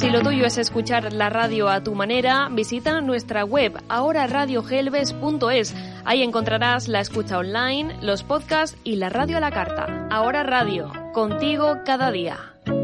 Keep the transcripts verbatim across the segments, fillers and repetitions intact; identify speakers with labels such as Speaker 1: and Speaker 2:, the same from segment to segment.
Speaker 1: Si lo tuyo es escuchar la radio a tu manera, visita nuestra web ahora radio gelbes punto es. Ahí encontrarás la escucha online, los podcasts y la radio a la carta. Ahora Radio, contigo cada día.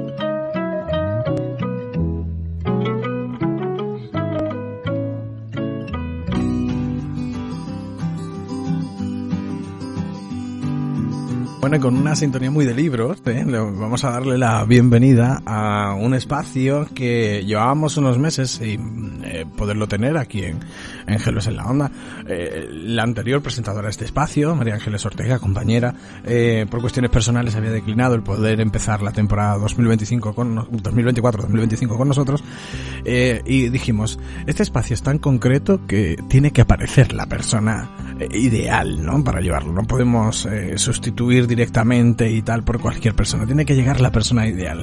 Speaker 2: Bueno, con una sintonía muy de libros, ¿eh? Vamos a darle la bienvenida a un espacio que llevábamos unos meses sin eh, poderlo tener aquí en, en Gelbes en la Onda. Eh, la anterior presentadora de este espacio, María Ángeles Ortega, compañera, eh, por cuestiones personales había declinado el poder empezar la temporada dos mil veinticinco con dos mil veinticuatro dos mil veinticinco con nosotros, eh, y dijimos, este espacio es tan concreto que tiene que aparecer la persona eh, ideal, ¿no?, para llevarlo. No podemos eh, sustituir directamente y tal por cualquier persona, tiene que llegar la persona ideal.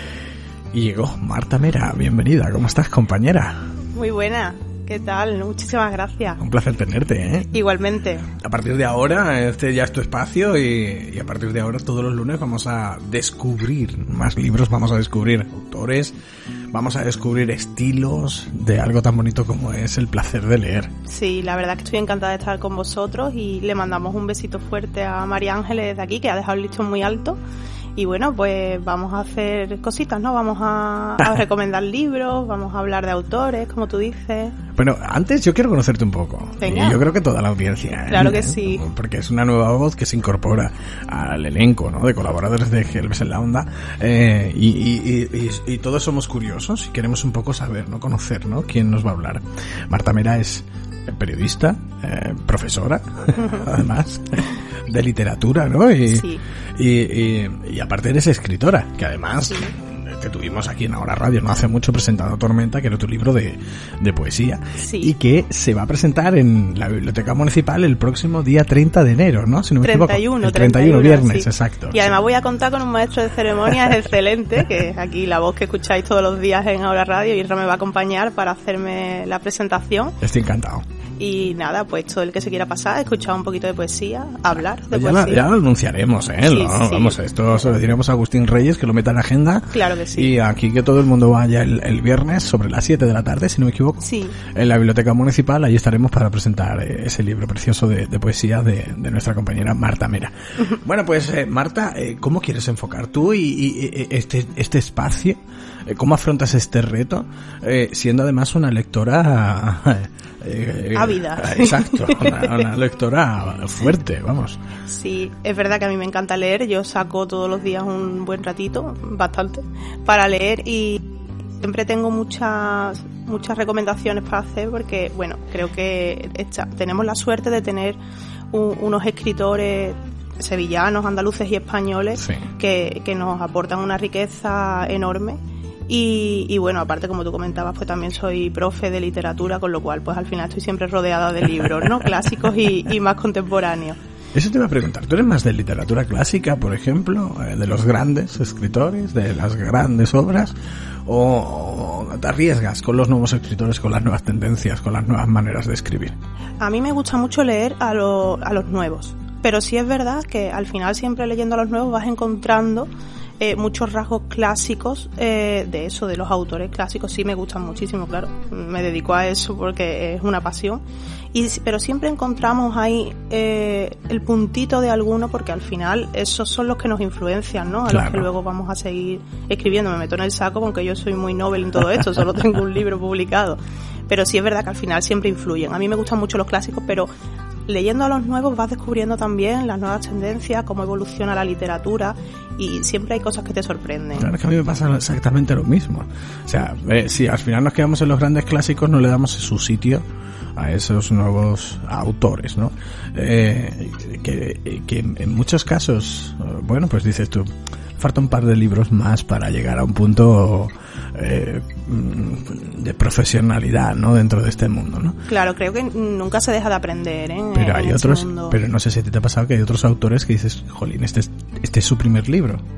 Speaker 2: Y llegó Marta Mera. Bienvenida, ¿cómo estás, compañera?
Speaker 3: Muy buena, ¿qué tal? Muchísimas gracias.
Speaker 2: Un placer tenerte, ¿eh?
Speaker 3: Igualmente. A
Speaker 2: partir de ahora, este ya es tu espacio y, y a partir de ahora todos los lunes vamos a descubrir más libros, vamos a descubrir autores, vamos a descubrir estilos de algo tan bonito como es el placer de leer.
Speaker 3: Sí, la verdad que estoy encantada de estar con vosotros y le mandamos un besito fuerte a María Ángeles desde aquí, que ha dejado el listón muy alto. Y bueno, pues vamos a hacer cositas, ¿no? Vamos a, a recomendar libros, vamos a hablar de autores, como tú dices.
Speaker 2: Bueno, antes yo quiero conocerte un poco.
Speaker 3: Venga.
Speaker 2: Y yo creo que toda la audiencia.
Speaker 3: Claro
Speaker 2: ¿eh?
Speaker 3: que sí.
Speaker 2: Porque es una nueva voz que se incorpora al elenco, ¿no?, de colaboradores de Gelbes en la Onda. Eh, y, y, y, y, y todos somos curiosos y queremos un poco saber, ¿no?, conocer, ¿no?, quién nos va a hablar. Marta Mera es periodista, eh, profesora, además, de literatura, ¿no? Y,
Speaker 3: sí.
Speaker 2: y, y, y aparte eres escritora, que además sí. te tuvimos aquí en Ahora Radio no hace mucho presentando Tormenta, que era tu libro de, de poesía,
Speaker 3: sí.
Speaker 2: y que se va a presentar en la Biblioteca Municipal el próximo día treinta de enero, ¿no? Si no me
Speaker 3: treinta y uno,
Speaker 2: equivoco. El treinta y uno, viernes,
Speaker 3: sí.
Speaker 2: exacto.
Speaker 3: Y además
Speaker 2: sí.
Speaker 3: voy a contar con un maestro de ceremonias excelente, que es aquí la voz que escucháis todos los días en Ahora Radio, y Isra me va a acompañar para hacerme la presentación.
Speaker 2: Estoy encantado.
Speaker 3: Y nada, pues todo el que se quiera pasar, escuchar un poquito de poesía, hablar de
Speaker 2: ya
Speaker 3: poesía.
Speaker 2: La, ya lo anunciaremos, ¿eh?
Speaker 3: Sí,
Speaker 2: ¿no?
Speaker 3: sí.
Speaker 2: Vamos, esto se lo diremos a Agustín Reyes, que lo meta en la agenda.
Speaker 3: Claro que sí.
Speaker 2: Y aquí que todo el mundo vaya el, el viernes sobre las siete de la tarde, si no me equivoco.
Speaker 3: Sí.
Speaker 2: En la Biblioteca Municipal, ahí estaremos para presentar eh, ese libro precioso de, de poesía de, de nuestra compañera Marta Mera. Bueno, pues eh, Marta, eh, ¿cómo quieres enfocar tú y, y, y este, este espacio? Eh, ¿Cómo afrontas este reto? Eh, siendo además una lectora... Eh,
Speaker 3: ávida.
Speaker 2: Exacto, una, una lectora fuerte, vamos.
Speaker 3: Sí, es verdad que a mí me encanta leer, yo saco todos los días un buen ratito, bastante, para leer y siempre tengo muchas muchas recomendaciones para hacer porque, bueno, creo que esta, tenemos la suerte de tener un, unos escritores sevillanos, andaluces y españoles
Speaker 2: sí.
Speaker 3: que, que nos aportan una riqueza enorme. Y, y bueno, aparte, como tú comentabas, pues también soy profe de literatura, con lo cual pues al final estoy siempre rodeada de libros, ¿no? Clásicos y, y más contemporáneos.
Speaker 2: Eso te iba a preguntar, ¿tú eres más de literatura clásica, por ejemplo, eh, de los grandes escritores, de las grandes obras, o, o te arriesgas con los nuevos escritores, con las nuevas tendencias, con las nuevas maneras de escribir?
Speaker 3: A mí me gusta mucho leer a, lo, a los nuevos, pero sí es verdad que al final siempre leyendo a los nuevos vas encontrando Eh, muchos rasgos clásicos eh, de eso, de los autores clásicos. Sí me gustan muchísimo, claro, me dedico a eso porque es una pasión, y, pero siempre encontramos ahí eh, el puntito de alguno, porque al final esos son los que nos influencian, ¿no? A
Speaker 2: claro.
Speaker 3: los que luego vamos a seguir escribiendo. Me meto en el saco porque yo soy muy novel en todo esto, solo tengo un libro publicado, pero sí es verdad que al final siempre influyen. A mí me gustan mucho los clásicos, pero leyendo a los nuevos vas descubriendo también las nuevas tendencias, cómo evoluciona la literatura, y siempre hay cosas que te sorprenden.
Speaker 2: Claro, es que a mí me pasa exactamente lo mismo. O sea, eh, si al final nos quedamos en los grandes clásicos, no le damos su sitio a esos nuevos autores, ¿no? Eh, que, que en muchos casos, bueno, pues dices tú, falta un par de libros más para llegar a un punto eh, de profesionalidad, ¿no?, dentro de este mundo, ¿no?
Speaker 3: Claro, creo que nunca se deja de aprender, ¿eh?
Speaker 2: Pero hay
Speaker 3: en
Speaker 2: otros,
Speaker 3: este mundo.
Speaker 2: Pero no sé si te ha pasado que hay otros autores que dices, jolín, este es, este es su primer libro.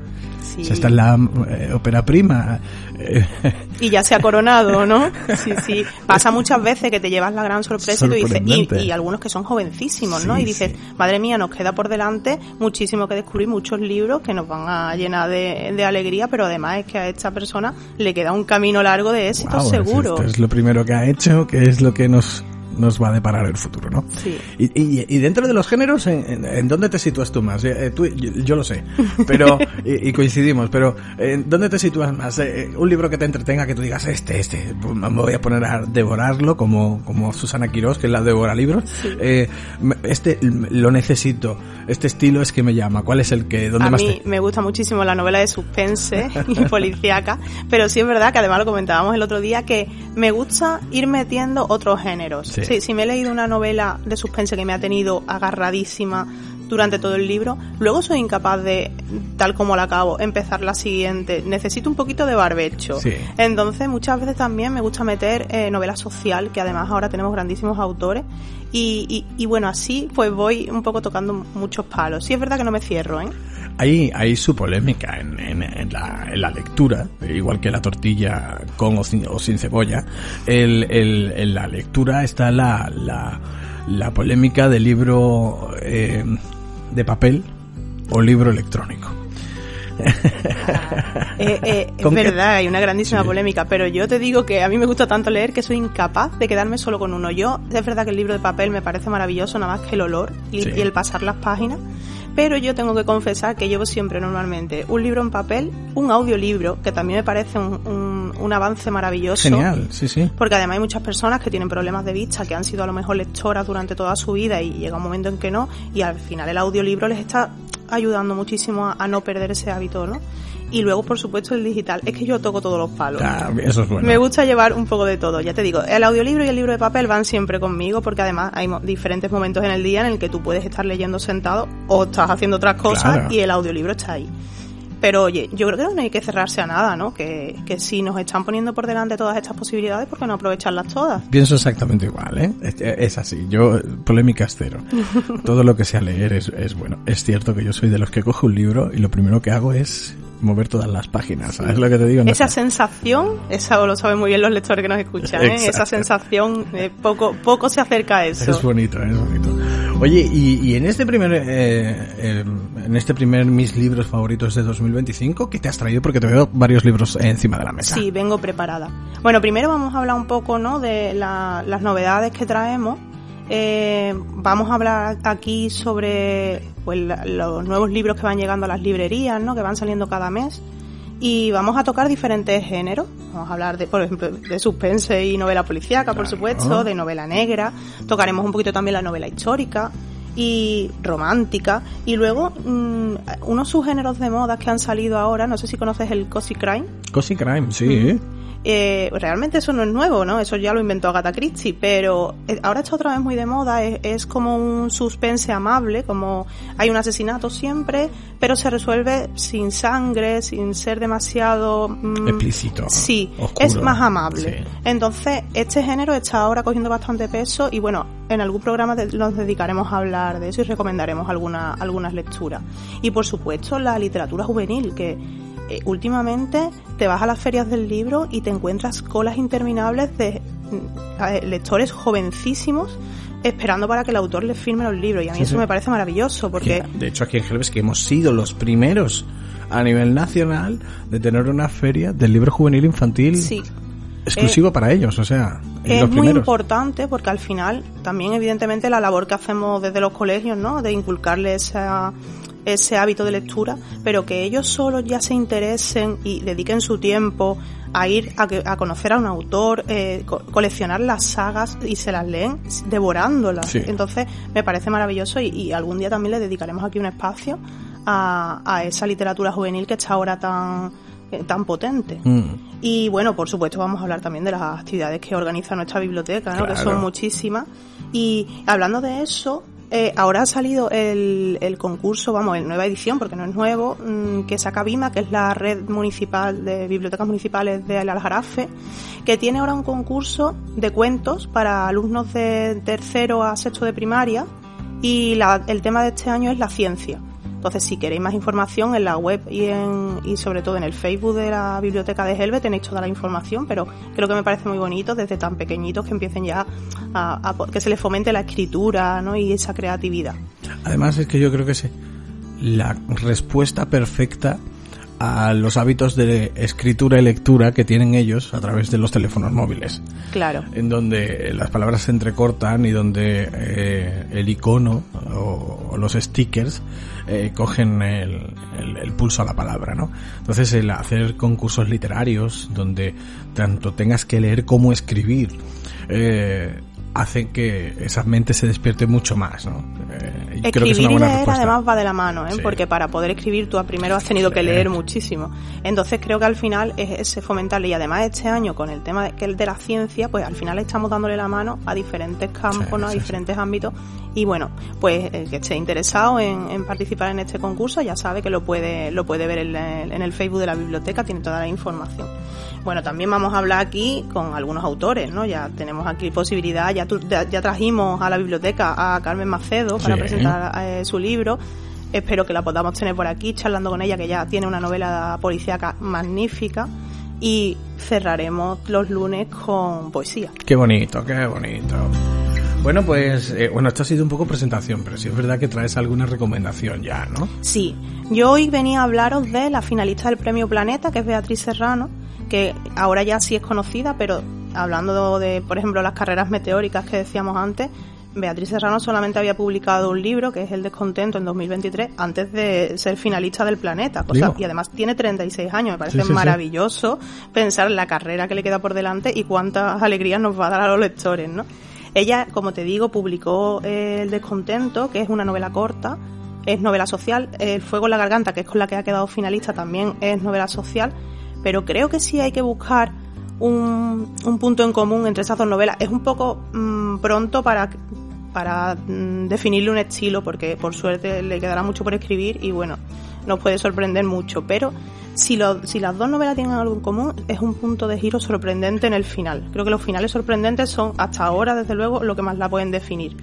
Speaker 3: Sí.
Speaker 2: O sea, esta es la eh, ópera prima.
Speaker 3: Y ya se ha coronado, ¿no? Sí, sí. Pasa muchas veces que te llevas la gran sorpresa y, tú dices, y, y algunos que son jovencísimos, ¿no? Sí, y dices, sí. Madre mía, nos queda por delante muchísimo que descubrir, muchos libros que nos van a llenar de, de alegría, pero además es que a esta persona le queda un camino largo de éxito, wow, seguro.
Speaker 2: Esto es lo primero que ha hecho, que es lo que nos... nos va a deparar el futuro, ¿no?
Speaker 3: Sí.
Speaker 2: Y, y, y dentro de los géneros, ¿en, en, en dónde te sitúas tú más? Eh, tú, yo, yo lo sé, pero y, y coincidimos, pero ¿en dónde te sitúas más? Eh, un libro que te entretenga, que tú digas, este, este, me voy a poner a devorarlo, como, como Susana Quirós, que es la devora libros. Sí. Eh, este lo necesito, este estilo es que me llama. ¿Cuál es el que, dónde
Speaker 3: a
Speaker 2: más
Speaker 3: mí
Speaker 2: te...
Speaker 3: me gusta muchísimo la novela de suspense y policíaca, pero sí es verdad que además lo comentábamos el otro día, que me gusta ir metiendo otros géneros. Sí. Sí, si me he leído una novela de suspense que me ha tenido agarradísima durante todo el libro, luego soy incapaz de, tal como la acabo, empezar la siguiente. Necesito un poquito de barbecho.
Speaker 2: Sí.
Speaker 3: Entonces, muchas veces también me gusta meter eh, novela social, que además ahora tenemos grandísimos autores. Y, y, y bueno, así pues voy un poco tocando muchos palos. Sí es verdad que no me cierro, ¿eh?
Speaker 2: Hay, hay su polémica en, en, en, la, en la lectura, igual que la tortilla con o sin, o sin cebolla. El, el, en la lectura está la, la, la polémica del libro eh, de papel o libro electrónico.
Speaker 3: eh, eh, es verdad, hay una grandísima sí. polémica, pero yo te digo que a mí me gusta tanto leer que soy incapaz de quedarme solo con uno. Yo, es verdad que el libro de papel me parece maravilloso, nada más que el olor y, sí. y el pasar las páginas, pero yo tengo que confesar que llevo siempre normalmente un libro en papel, un audiolibro, que también me parece un, un, un avance maravilloso.
Speaker 2: Genial, sí, sí.
Speaker 3: Porque además hay muchas personas que tienen problemas de vista, que han sido a lo mejor lectoras durante toda su vida y llega un momento en que no, y al final el audiolibro les está ayudando muchísimo a, a no perder ese hábito, ¿no? Y luego, por supuesto, el digital. Es que yo toco todos los palos.
Speaker 2: Ah, eso es bueno.
Speaker 3: Me gusta llevar un poco de todo. Ya te digo, el audiolibro y el libro de papel van siempre conmigo, porque además hay mo- diferentes momentos en el día en el que tú puedes estar leyendo sentado o estás haciendo otras cosas, claro. Y el audiolibro está ahí. Pero oye, yo creo que no hay que cerrarse a nada, ¿no? Que, que si nos están poniendo por delante todas estas posibilidades, ¿por qué no aprovecharlas todas?
Speaker 2: Pienso exactamente igual, ¿eh? Es, es así. Yo, polémica es cero. Todo lo que sea leer es, es bueno. Es cierto que yo soy de los que cojo un libro y lo primero que hago es mover todas las páginas, ¿sabes lo que te digo? No
Speaker 3: esa
Speaker 2: sé.
Speaker 3: sensación, esa lo saben muy bien los lectores que nos escuchan, ¿eh? Esa sensación, eh, poco poco se acerca a eso.
Speaker 2: Es bonito, es bonito. Oye, y, y en este primer eh, eh, en este primer mis libros favoritos de dos mil veinticinco, ¿qué te has traído? Porque te veo varios libros encima de la mesa.
Speaker 3: Sí, vengo preparada. Bueno, primero vamos a hablar un poco, ¿no?, de la, las novedades que traemos. Eh, vamos a hablar aquí sobre pues la, los nuevos libros que van llegando a las librerías, ¿no?, que van saliendo cada mes, y vamos a tocar diferentes géneros. Vamos a hablar de, por ejemplo, de suspense y novela policíaca, claro, por supuesto, de novela negra. Tocaremos un poquito también la novela histórica y romántica, y luego mmm, unos subgéneros de moda que han salido ahora. No sé si conoces el cozy crime.
Speaker 2: Cozy crime, sí.
Speaker 3: Mm. Eh, realmente eso no es nuevo, ¿no? Eso ya lo inventó Agatha Christie, pero ahora está otra vez muy de moda. Es, es como un suspense amable, como hay un asesinato siempre, pero se resuelve sin sangre, sin ser demasiado mmm,
Speaker 2: explícito.
Speaker 3: Sí,
Speaker 2: oscuro.
Speaker 3: Es más amable.
Speaker 2: Sí.
Speaker 3: Entonces, este género está ahora cogiendo bastante peso y bueno, en algún programa de, nos dedicaremos a hablar de eso y recomendaremos alguna, algunas lecturas. Y por supuesto, la literatura juvenil, que Eh, últimamente te vas a las ferias del libro y te encuentras colas interminables de eh, lectores jovencísimos esperando para que el autor les firme los libros, y a mí sí, eso sí. me parece maravilloso porque...
Speaker 2: De hecho, aquí en Gelbes, que hemos sido los primeros a nivel nacional de tener una feria del libro juvenil infantil
Speaker 3: sí.
Speaker 2: exclusivo eh, para ellos, o sea...
Speaker 3: Es
Speaker 2: los
Speaker 3: muy
Speaker 2: primeros.
Speaker 3: importante porque al final también evidentemente la labor que hacemos desde los colegios, ¿no?, de inculcarles esa... ese hábito de lectura, pero que ellos solos ya se interesen y dediquen su tiempo a ir a, que, a conocer a un autor, eh, co- coleccionar las sagas y se las leen devorándolas.
Speaker 2: Sí.
Speaker 3: Entonces me parece maravilloso y, y algún día también le dedicaremos aquí un espacio a, a esa literatura juvenil que está ahora tan eh, tan potente.
Speaker 2: Mm.
Speaker 3: Y bueno, por supuesto vamos a hablar también de las actividades que organiza nuestra biblioteca, ¿no?,
Speaker 2: claro.
Speaker 3: que son muchísimas. Y hablando de eso, Eh, ahora ha salido el, el concurso, vamos, en nueva edición, porque no es nuevo, mmm, que saca BIMA, que es la red municipal de bibliotecas municipales de El Aljarafe, que tiene ahora un concurso de cuentos para alumnos de tercero a sexto de primaria, y la, el tema de este año es la ciencia. Entonces, si queréis más información, en la web y en y sobre todo en el Facebook de la Biblioteca de Gelbe tenéis toda la información, pero creo que me parece muy bonito desde tan pequeñitos que empiecen ya a, a que se les fomente la escritura, ¿no? Y esa creatividad.
Speaker 2: Además, es que yo creo que es la respuesta perfecta a los hábitos de escritura y lectura que tienen ellos a través de los teléfonos móviles.
Speaker 3: Claro. En
Speaker 2: donde las palabras se entrecortan y donde eh, el icono o, o los stickers eh, cogen el, el, el pulso a la palabra, ¿no? Entonces, el hacer concursos literarios donde tanto tengas que leer como escribir eh, hacen que esa mente se despierte mucho más, ¿no? Eh,
Speaker 3: escribir
Speaker 2: creo que es una
Speaker 3: y
Speaker 2: buena
Speaker 3: leer
Speaker 2: respuesta.
Speaker 3: Además va de la mano, ¿eh? Sí. Porque para poder escribir tú primero has tenido que leer muchísimo. Entonces creo que al final es ese fomentarle, y además este año con el tema de, que el de la ciencia, pues al final estamos dándole la mano a diferentes campos, sí, ¿no? A sí, diferentes sí. ámbitos. Y bueno, pues el que esté interesado en, en participar en este concurso ya sabe que lo puede lo puede ver en el, en el Facebook de la biblioteca, tiene toda la información. Bueno, también vamos a hablar aquí con algunos autores, ¿no? Ya tenemos aquí posibilidad, ya, tu, ya, ya trajimos a la biblioteca a Carmen Macedo para sí. presentar eh, su libro. Espero que la podamos tener por aquí charlando con ella, que ya tiene una novela policíaca magnífica. Y cerraremos los lunes con poesía.
Speaker 2: Qué bonito, qué bonito. Bueno, pues, eh, bueno, esto ha sido un poco presentación, pero sí es verdad que traes alguna recomendación ya, ¿no?
Speaker 3: Sí, yo hoy venía a hablaros de la finalista del Premio Planeta, que es Beatriz Serrano, que ahora ya sí es conocida, pero hablando de, por ejemplo, las carreras meteóricas que decíamos antes, Beatriz Serrano solamente había publicado un libro, que es El Descontento, en dos mil veintitrés, antes de ser finalista del Planeta. Cosa, y además tiene treinta y seis años. Me parece sí, sí, maravilloso sí. pensar en la carrera que le queda por delante y cuántas alegrías nos va a dar a los lectores, ¿no? Ella, como te digo, publicó eh, El Descontento, que es una novela corta, es novela social. El Fuego en la Garganta, que es con la que ha quedado finalista, también es novela social. Pero creo que sí hay que buscar un, un punto en común entre esas dos novelas. Es un poco mmm, pronto para... para mm, definirle un estilo, porque por suerte le quedará mucho por escribir y bueno, nos puede sorprender mucho, pero si, lo, si las dos novelas tienen algo en común, es un punto de giro sorprendente en el final. Creo que los finales sorprendentes son, hasta ahora, desde luego, lo que más la pueden definir.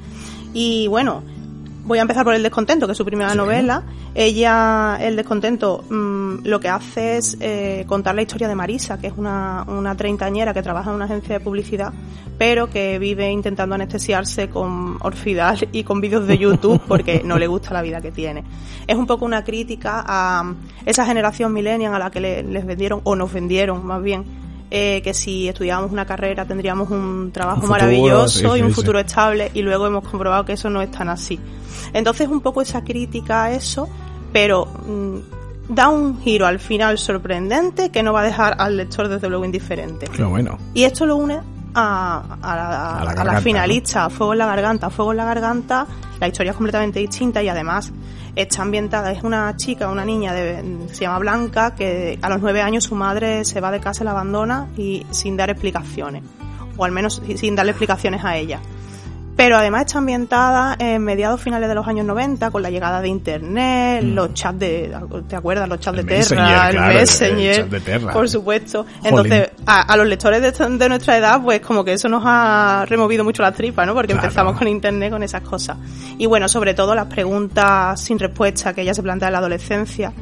Speaker 3: Y bueno, voy a empezar por El Descontento, que es su primera sí. novela. Ella, El Descontento, mmm, lo que hace es eh, contar la historia de Marisa, que es una, una treintañera que trabaja en una agencia de publicidad, pero que vive intentando anestesiarse con Orfidal y con vídeos de YouTube porque no le gusta la vida que tiene. Es un poco una crítica a esa generación millennial a la que le, les vendieron, o nos vendieron más bien, eh, que si estudiábamos una carrera tendríamos un trabajo un futuro, maravilloso sí, y un sí, futuro sí. estable, y luego hemos comprobado que eso no es tan así. Entonces un poco esa crítica a eso, pero mmm, da un giro al final sorprendente que no va a dejar al lector desde luego indiferente.
Speaker 2: Qué bueno.
Speaker 3: Y esto lo une a, a, la, a, la, garganta, a la finalista, ¿no? Fuego en la Garganta. Fuego en la Garganta, la historia es completamente distinta y además está ambientada, es una chica, una niña de, se llama Blanca, que a los nueve años su madre se va de casa y la abandona y sin dar explicaciones, o al menos sin darle explicaciones a ella. Pero además está ambientada en mediados finales de los años noventa, con la llegada de internet, mm. los chats de, ¿te acuerdas? Los chats el de Terra, el claro, Messenger, el chat de Terra. Por supuesto. Entonces, a, a los lectores de, de nuestra edad, pues como que eso nos ha removido mucho las tripas, ¿no? Porque claro. empezamos con internet, con esas cosas. Y bueno, sobre todo las preguntas sin respuesta que ella se plantea en la adolescencia.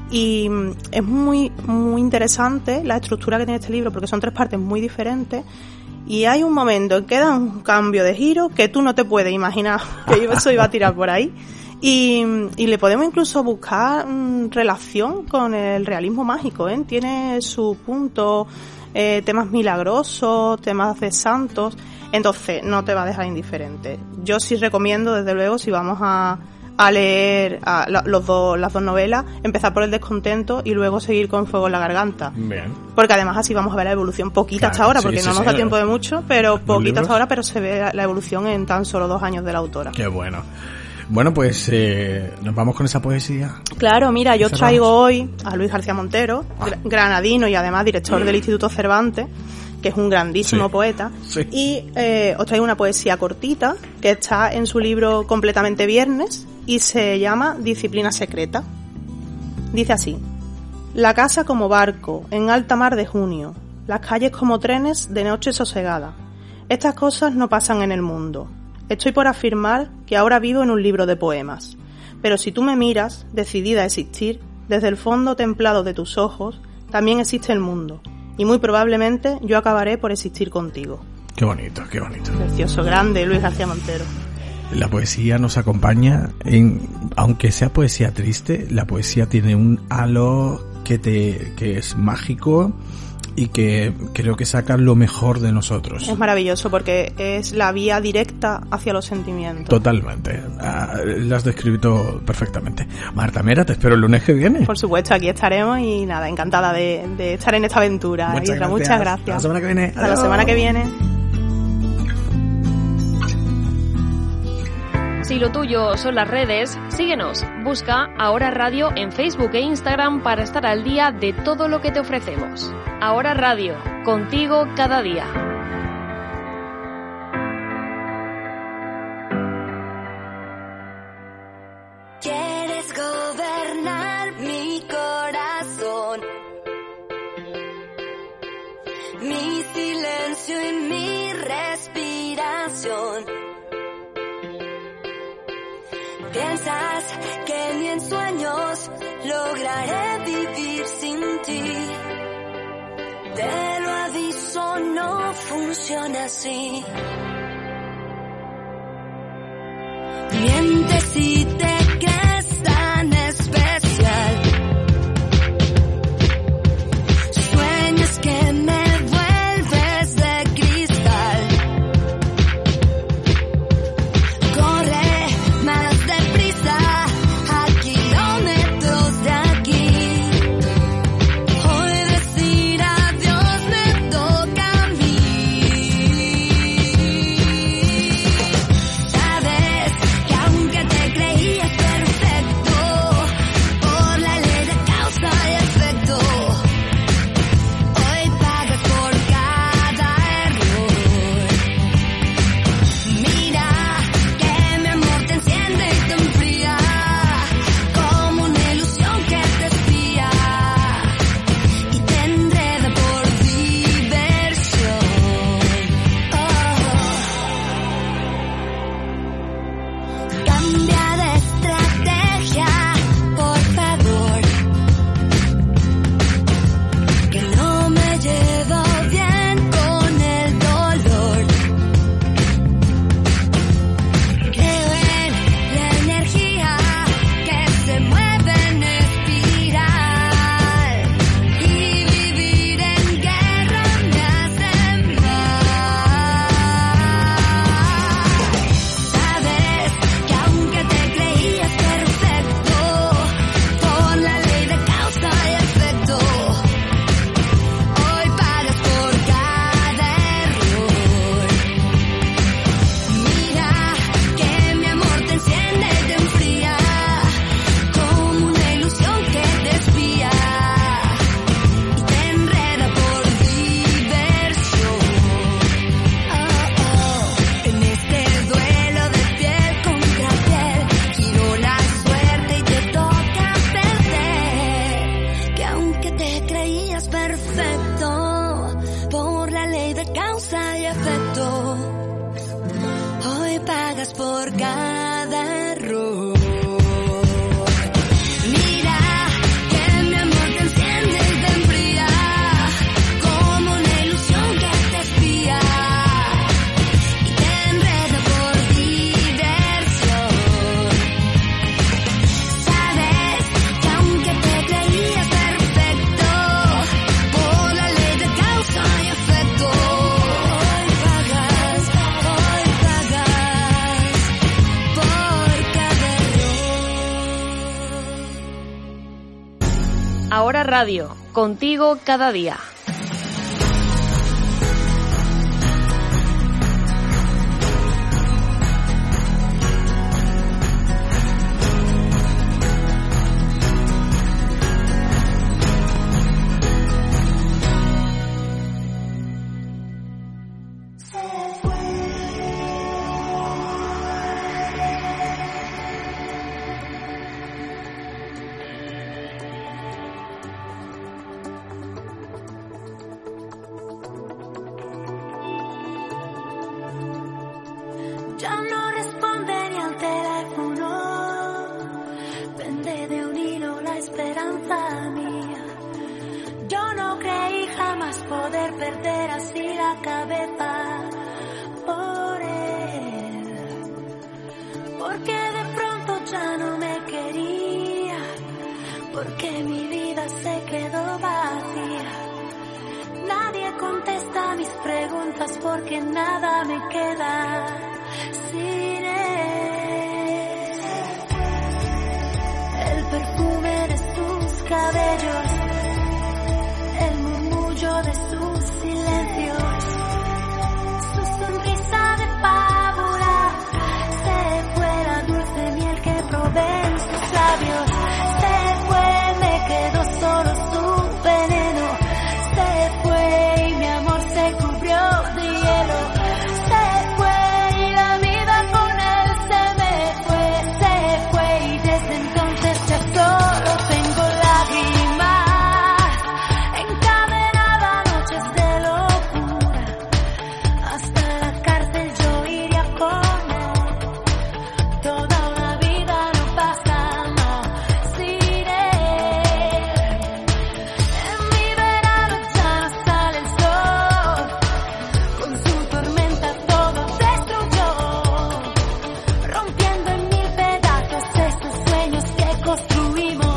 Speaker 3: Y es muy, muy interesante la estructura que tiene este libro, porque son tres partes muy diferentes. Y hay un momento en que da un cambio de giro que tú no te puedes imaginar que eso iba a tirar por ahí. Y, y le podemos incluso buscar mmm, relación con el realismo mágico, ¿eh? Tiene su punto, eh, temas milagrosos, temas de santos. Entonces, no te va a dejar indiferente. Yo sí recomiendo, desde luego, si vamos a... a leer a los dos, las dos novelas, empezar por El Descontento y luego seguir con Fuego en la Garganta.
Speaker 2: Bien.
Speaker 3: Porque además así vamos a ver la evolución poquita claro, hasta ahora, porque sí, no sí, nos sí, da tiempo de mucho, pero poquita hasta ahora, pero se ve la evolución en tan solo dos años de la autora.
Speaker 2: Qué bueno. Bueno, pues eh, nos vamos con esa poesía.
Speaker 3: Claro, mira, yo traigo hoy a Luis García Montero, ah. granadino y además director del Instituto Cervantes, que es un grandísimo sí, poeta, sí. y eh, os traigo una poesía cortita que está en su libro Completamente Viernes y se llama Disciplina Secreta. Dice así: la casa como barco en alta mar de junio, las calles como trenes de noche sosegada. Estas cosas no pasan en el mundo. Estoy por afirmar que ahora vivo en un libro de poemas. Pero si tú me miras, decidida a existir, desde el fondo templado de tus ojos, también existe el mundo. Y muy probablemente yo acabaré por existir contigo.
Speaker 2: Qué bonito, qué bonito.
Speaker 3: Precioso, grande, Luis García Montero.
Speaker 2: La poesía nos acompaña, en, aunque sea poesía triste, la poesía tiene un halo que te que es mágico y que creo que saca lo mejor de nosotros.
Speaker 3: Es maravilloso porque es la vía directa hacia los sentimientos.
Speaker 2: Totalmente, ah, lo has descrito perfectamente. Marta Mera, te espero el lunes que viene.
Speaker 3: Por supuesto, aquí estaremos y nada, encantada de, de estar en esta aventura.
Speaker 2: Muchas
Speaker 3: Isra,
Speaker 2: gracias.
Speaker 3: muchas gracias.
Speaker 2: Hasta la semana que viene.
Speaker 3: Hasta la semana que viene.
Speaker 1: Si lo tuyo son las redes, síguenos. Busca Ahora Radio en Facebook e Instagram para estar al día de todo lo que te ofrecemos. Ahora Radio, contigo cada día.
Speaker 4: Quieres gobernar mi corazón, mi silencio y mi respiración. Piensas que ni en sueños lograré vivir sin ti. Te lo aviso, no funciona así. Mientes y te crees tan especial. Sueñas que me vuelves de cristal. Corre más deprisa a kilómetros de aquí. Hoy decir adiós me toca a mí. Sabes que aunque te creías perfecto, por la ley de causa y efecto, hoy pagas por cada error. Mira que mi amor te enciende y te enfría, como una ilusión que te espía y te enreda por diversión. Oh. Cambia de estrategia, por favor, que no me llevo bien con el dolor. Creo en la energía que se mueve en espiral, y vivir en guerra me hace mal. Sabes que aunque te creías perfecto, por la ley de causa y efecto, hoy pagas por cada error. Mira que mi amor te enciende y te enfría, como una ilusión que te espía y te enreda por diversión. Oh, oh. En este duelo de piel contra piel, giró la suerte y te toca perder. Que aunque te creías perfecto, por la ley de causa y efecto, hoy pagas por cada error. Mira que mi amor te enciende y te enfría, como una ilusión que te espía y te enreda por diversión. Sabes que aunque te creías perfecto, por la ley de causa y efecto, hoy pagas, hoy pagas por cada error.
Speaker 1: Ahora Radio, contigo cada día.
Speaker 4: Ya no responde ni al teléfono, es poder perder así la cabeza por él, porque de pronto ya no me quería, porque mi vida se quedó vacía. Nadie contesta mis preguntas porque nada me queda sin él. El perfume de sus cabellos, el murmullo de sus silencios, su sonrisa de fábula, se fue la dulce miel que probé en sus labios, se fue, me quedó solo su veneno, se fue y mi amor se cubrió de hielo, se fue y la vida con él se me fue, se fue y desde entonces ya solo tengo lágrimas encadenadas, noches de locura, hasta la cárcel yo iría con él, toda una vida no pasa, no, sin él. En mi verano ya no sale el sol, con su tormenta todo destruyó, rompiendo en mil pedazos estos sueños que construimos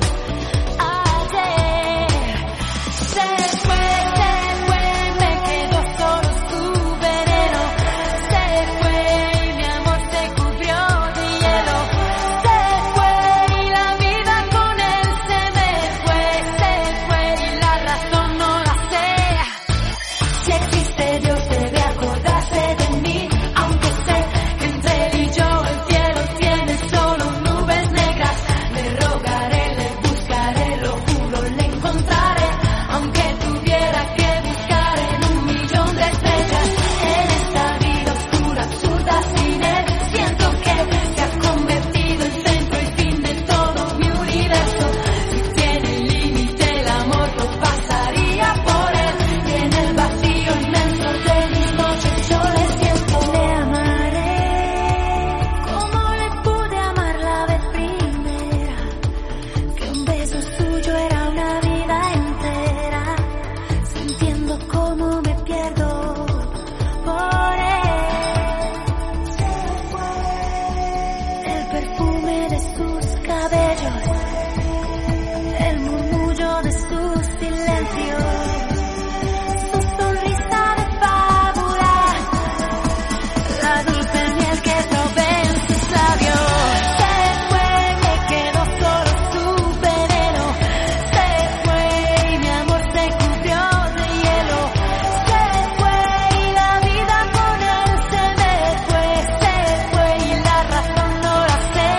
Speaker 4: ayer. Se fue, se fue, me quedó solo su veneno, se fue y mi amor se cubrió de hielo, se fue y la vida con él se me fue, se fue y la razón no la sé. Si existe Dios debe acordarse de mí, aunque sé que entre él y yo el cielo tiene solo nubes negras. Le rogaré, le buscaré, lo juro, le encontraré, aunque tuviera que buscar en un millón de estrellas. En esta vida oscura, absurda, sin él, siento que se ha convertido en centro y fin de todo mi universo. Si tiene límite el amor, lo pasaría por él, y en el vacío inmenso de mis noches yo le siento. Le amaré como le pude amar la vez primera, que un beso suyo era una vida entera, sintiendo cómo me pierdo por él. Se fue el perfume de sus cabellos, el murmullo de sus silencios, su sonrisa de fábula, la dulce miel que probé en sus labios. Se fue, me quedó solo su veneno, se fue y mi amor se cubrió de hielo, se fue y la vida con él se me fue, se fue y la razón no la sé.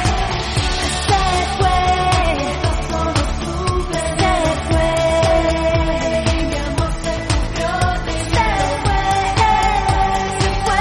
Speaker 4: Se fue, solo su veneno, se fue y mi amor se cubrió de hielo, se fue, se fue,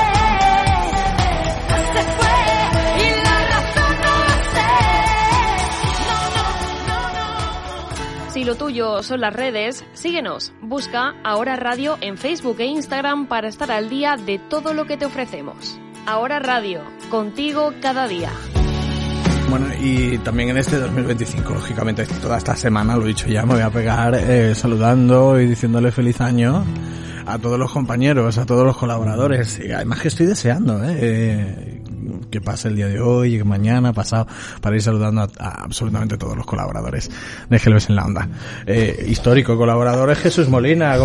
Speaker 4: se fue y la razón no la sé. No, no, no, no.
Speaker 1: Si lo tuyo son las redes, síguenos. Busca Ahora Radio en Facebook e Instagram para estar al día de todo lo que te ofrecemos. Ahora Radio, contigo cada día.
Speaker 2: Bueno, y también en este dos mil veinticinco, lógicamente, toda esta semana, lo he dicho ya, me voy a pegar eh, saludando y diciéndole feliz año a todos los compañeros, a todos los colaboradores. Y además que estoy deseando eh, eh, que pase el día de hoy, y que mañana, pasado, para ir saludando a, a absolutamente todos los colaboradores de Gelbes en la Onda. Eh, histórico colaborador es Jesús Molina.